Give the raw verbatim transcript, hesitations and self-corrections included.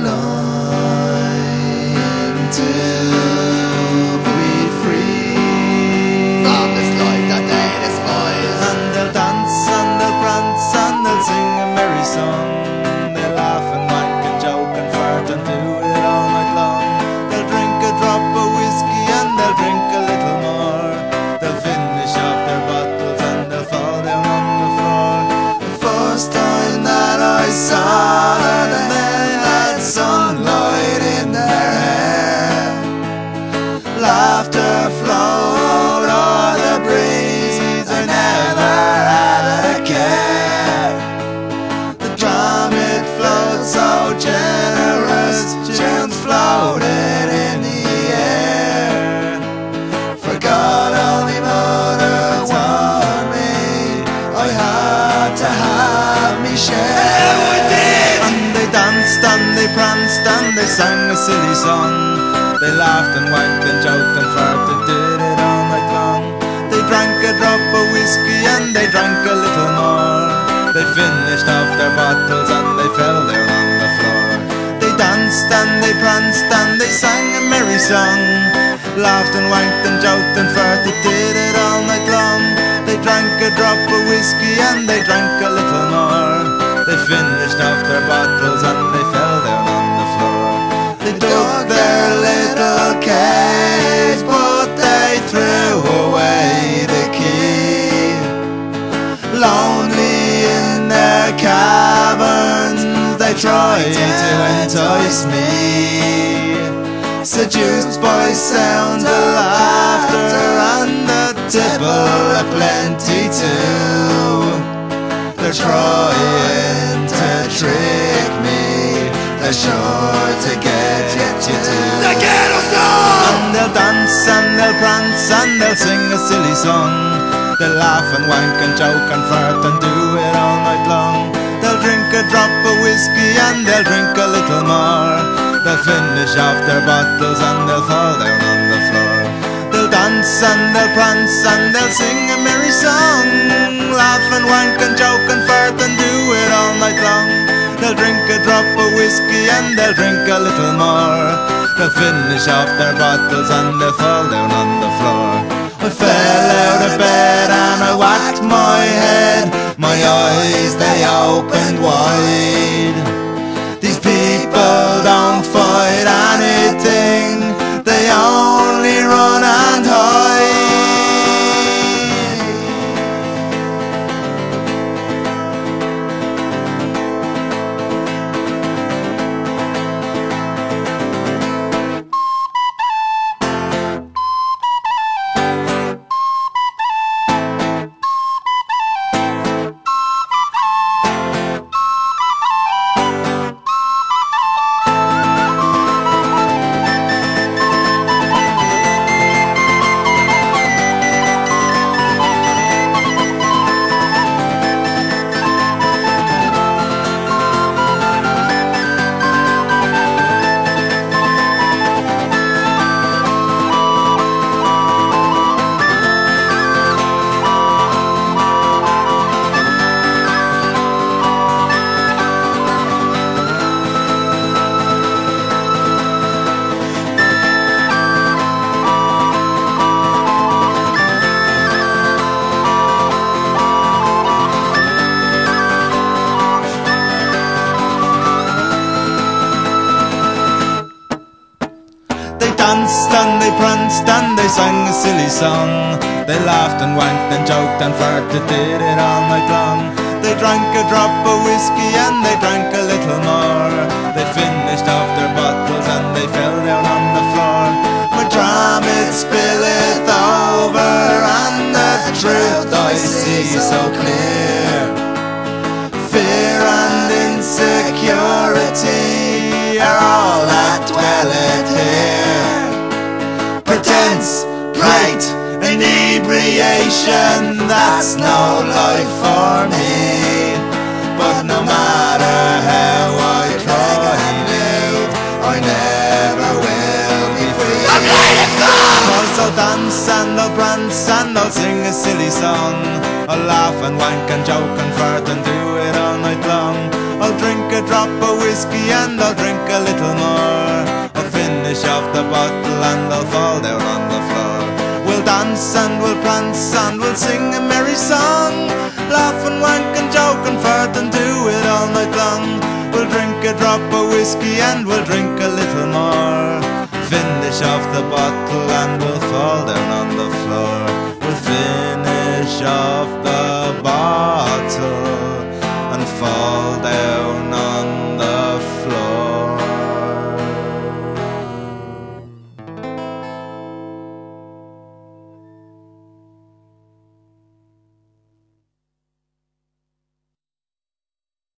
longing to be free from this life that they despise. And they'll dance and they'll prance and they'll sing a merry song. They'll laugh and wank and joke and flirt and do it all night long. They'll drink a drop of whiskey and they'll drink a little more. They'll finish off their bottles and they'll fall down on the floor. The first time that I saw them, they had sunlight in their hair. Laughter flowed o'er the breeze, I never had a care. The drum it flowed so generous, tunes floated in the air. Forgot only mother warned me, I had to have me share. And they danced and they pranced and they sang a silly song. They laughed and wanked and joked and farted, did it all night long. They drank a drop of whiskey and they drank a little more. They finished off their bottles and they fell down on the floor. They danced and they pranced and they sang a merry song. Laughed and wanked and joked and farted, did it all night long. They drank a drop of whiskey and they drank a little more. They finished off their bottles and they fell down on the floor. They dug their little cage, but they threw away the key. Lonely in their caverns, they tried to entice me. Seduced by sounds of laughter and the tipple aplenty too. They're trying to trick me, they're sure to get you too. They get us now! And they'll dance and they'll prance and they'll sing a silly song. They'll laugh and wank and joke and flirt and do it all night long. They'll drink a drop of whiskey and they'll drink a little more. They'll finish off their bottles and they'll fall down on the floor. They'll dance and they'll prance and they'll sing a merry song. Laugh and wank and joke and flirt and do it all night long. They'll drink a drop of whiskey and they'll drink a little more. They'll finish off their bottles and they'll fall down on the floor. I fell out of bed and I whacked my head. My eyes, they opened wide. These people don't fight anything, they only run and hide. Danced and they pranced and they sang a silly song. They laughed and wanked and joked and farted, did it all night long. They drank a drop of whiskey and they drank a little more. They finished off their bottles and they fell down on the floor. My dram it spilleth over and the truth I see so clear. Fear and insecurity are all that dwelleth here. Pretense, pride, inebriation, that's no life for me. But no matter how I try and live, I never will be free. I'm letting go! Cause I'll dance and I'll prance and I'll sing a silly song. I'll laugh and wank and joke and fart and do it all night long. I'll drink a drop of whiskey and I'll drink a little more. I'll finish off the bottle and I'll fall down on the floor. We'll dance and we'll prance and we'll sing a merry song, laugh and wank and joke and fart and do it all night long. We'll drink a drop of whiskey and we'll drink a little more. Finish off the bottle and we'll fall down